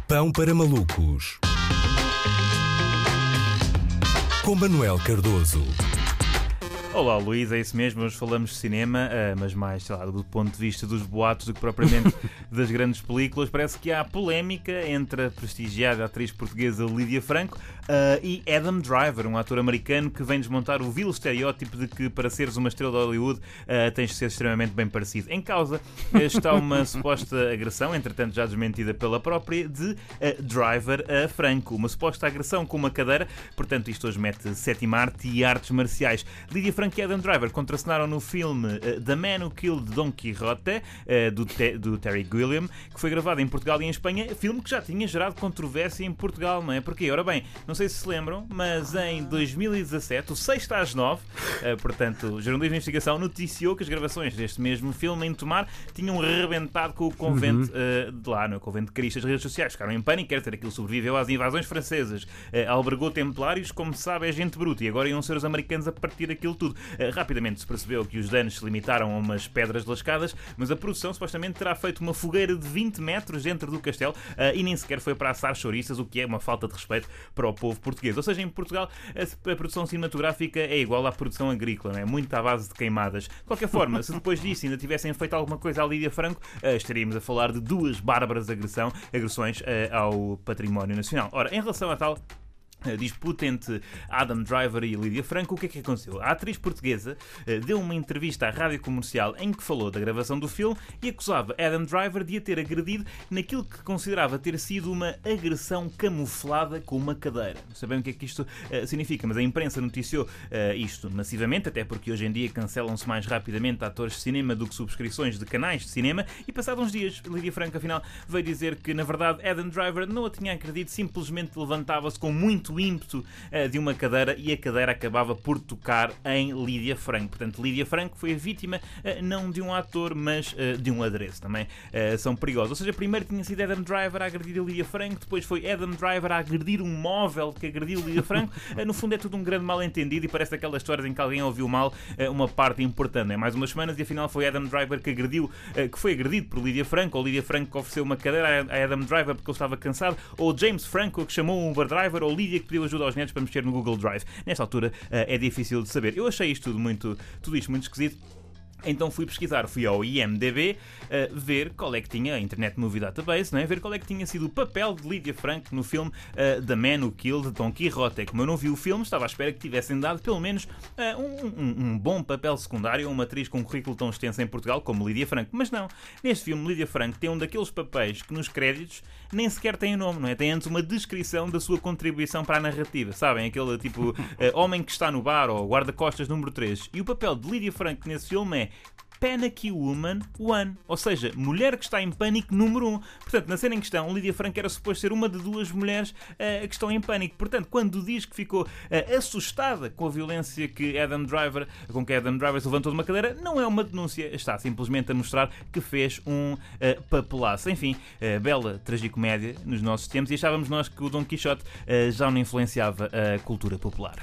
Pão para malucos, com Manuel Cardoso. Olá Luís, é isso mesmo, hoje falamos de cinema, mas mais, sei lá, do ponto de vista dos boatos do que propriamente das grandes películas. Parece que há polémica entre a prestigiada atriz portuguesa Lídia Franco e Adam Driver, um ator americano que vem desmontar o vil estereótipo de que para seres uma estrela de Hollywood tens de ser extremamente bem parecido. Em causa está uma suposta agressão, entretanto já desmentida pela própria, de Driver a Franco. Uma suposta agressão com uma cadeira, portanto isto hoje mete sétima arte e artes marciais. Lídia Franco e Adam Driver contracenaram no filme The Man Who Killed Don Quixote, do Terry Gilliam, que foi gravado em Portugal e em Espanha, filme que já tinha gerado controvérsia em Portugal, não é? Porquê? Ora bem, não sei se lembram, mas em 2017, o 6 às 9, portanto, o jornalismo de investigação noticiou que as gravações deste mesmo filme em Tomar tinham rebentado com o convento de lá, no convento de Cristo. As redes sociais ficaram em pânico, quer dizer, aquilo sobreviveu às invasões francesas, albergou templários, como se sabe, é gente bruta, e agora iam ser os americanos a partir daquilo tudo. Rapidamente se percebeu que os danos se limitaram a umas pedras lascadas, mas a produção supostamente terá feito uma fogueira de 20 metros dentro do castelo e nem sequer foi para assar chouriças, o que é uma falta de respeito para o povo português. Ou seja, em Portugal a produção cinematográfica é igual à produção agrícola, não é? Muito à base de queimadas. De qualquer forma, se depois disso ainda tivessem feito alguma coisa à Lídia Franco, estaríamos a falar de duas bárbaras agressões ao património nacional. Ora, em relação a tal disputa entre Adam Driver e Lídia Franco, o que é que aconteceu? A atriz portuguesa deu uma entrevista à rádio comercial em que falou da gravação do filme e acusava Adam Driver de a ter agredido naquilo que considerava ter sido uma agressão camuflada com uma cadeira. Não sabemos o que é que isto significa, mas a imprensa noticiou isto massivamente, até porque hoje em dia cancelam-se mais rapidamente atores de cinema do que subscrições de canais de cinema, e passados uns dias, Lídia Franco afinal veio dizer que na verdade Adam Driver não a tinha agredido, simplesmente levantava-se com muito ímpeto de uma cadeira e a cadeira acabava por tocar em Lídia Franco. Portanto, Lídia Franco foi a vítima não de um ator, mas de um adereço. Também são perigosos. Ou seja, primeiro tinha sido Adam Driver a agredir a Lídia Franco, depois foi Adam Driver a agredir um móvel que agrediu Lídia Franco. No fundo é tudo um grande mal-entendido e parece aquelas histórias em que alguém ouviu mal uma parte importante. É mais umas semanas e afinal foi Adam Driver que foi agredido por Lídia Franco, ou Lídia Franco que ofereceu uma cadeira a Adam Driver porque ele estava cansado, ou James Franco que chamou um Uber Driver, ou Lídia que pediu ajuda aos netos para mexer no Google Drive. Nesta altura é difícil de saber. Eu achei tudo isto muito esquisito. Então fui ao IMDb ver qual é que tinha, a Internet Movie Database, não é? Ver qual é que tinha sido o papel de Lídia Franco no filme The Man Who Killed Don Quixote. Como eu não vi o filme, estava à espera que tivessem dado pelo menos um bom papel secundário a uma atriz com um currículo tão extenso em Portugal como Lídia Franco. Mas não, neste filme Lídia Franco tem um daqueles papéis que nos créditos nem sequer tem o nome, não é? Tem antes uma descrição da sua contribuição para a narrativa, sabem? Aquele tipo homem que está no bar ou guarda-costas número 3. E o papel de Lídia Franco nesse filme é Panicky Woman 1, ou seja, mulher que está em pânico número 1. Portanto, na cena em questão, Lídia Franco era suposto ser uma de duas mulheres que estão em pânico. Portanto, quando diz que ficou assustada com a violência com que Adam Driver se levantou de uma cadeira, não é uma denúncia, está simplesmente a mostrar que fez um papelaço. Enfim, bela tragicomédia nos nossos tempos, e achávamos nós que o Don Quixote já não influenciava a cultura popular.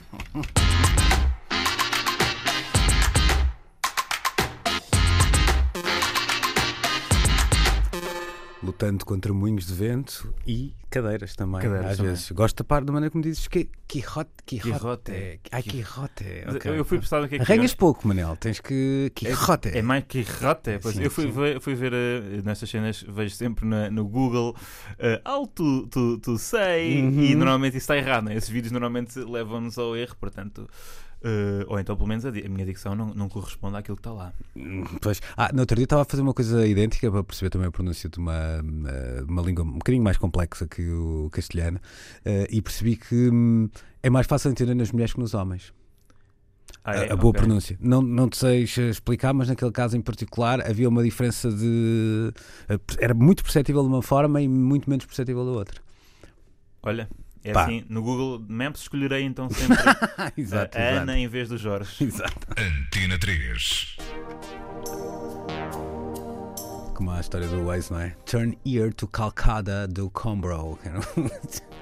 Lutando contra moinhos de vento e cadeiras também. Às também. vezes. Gosto da parte da maneira como dizes que Quixote. Ai, Quixote. Okay. Eu fui pensar o que é que arranhas pouco, Manel. Tens que. Quixote. É mais Quixote. Pois, sim, eu fui ver nestas cenas, vejo sempre no Google How to say, e normalmente isso está errado. Né? Esses vídeos normalmente levam-nos ao erro, portanto. Ou então, pelo menos, a minha dicção não corresponde àquilo que está lá. Pois. No outro dia estava a fazer uma coisa idêntica para perceber também a pronúncia de uma língua um bocadinho mais complexa que o castelhano, e percebi que é mais fácil entender nas mulheres que nos homens. A boa pronúncia. Não te sei explicar, mas naquele caso em particular havia uma diferença de. Era muito perceptível de uma forma e muito menos perceptível da outra. Olha. Assim, no Google Maps escolherei então sempre exato, a Ana em vez do Jorge. Exato. Antena 3. Como a história do Waze, não é? Turn ear to Calcutta do Combro.